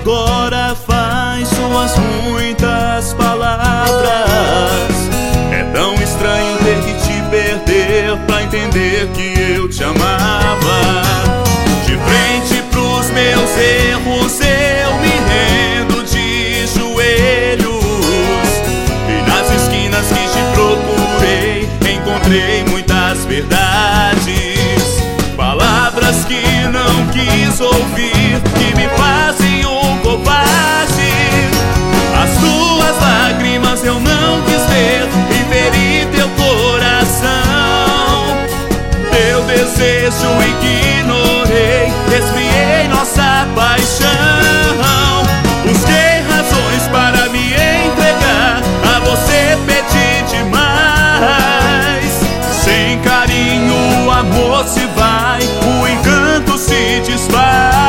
agora faz suas muitas palavras. É tão estranho ter que te perder pra entender que eu te amava. De frente pros meus erros eu me rendo de joelhos, e nas esquinas que te procurei encontrei muitas verdades, palavras que não quis ouvir, que me fazem um covarde. As tuas lágrimas eu não quis ver e feri teu coração. Teu desejo ignorei, esfriei nossa paixão. Busquei razões para me entregar, a você pedi demais. Sem carinho o amor se vai, o encanto se desfaz.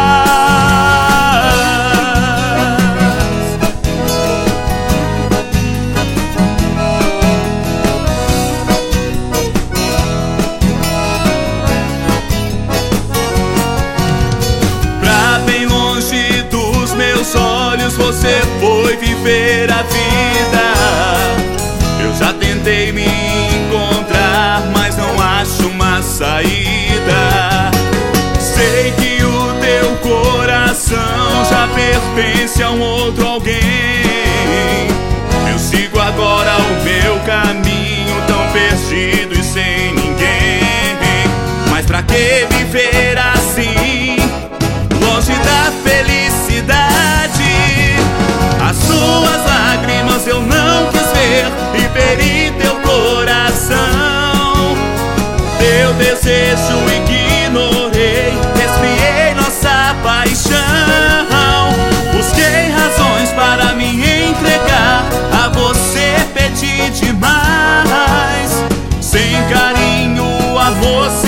Pra bem longe dos meus olhos você foi viver a vida. Eu já tentei me encontrar, mas não acho uma saída. Sei que o teu coração já pertence a um outro alguém. Eu sigo agora o meu caminho, tão perdido e sem ninguém. Mas pra que viver assim, longe da felicidade? As suas lágrimas eu não quis ver e feri teu coração. Teu desejo ignorei, esfriei nossa paixão. Busquei razões para me entregar, a você pedi demais. Sem carinho o amor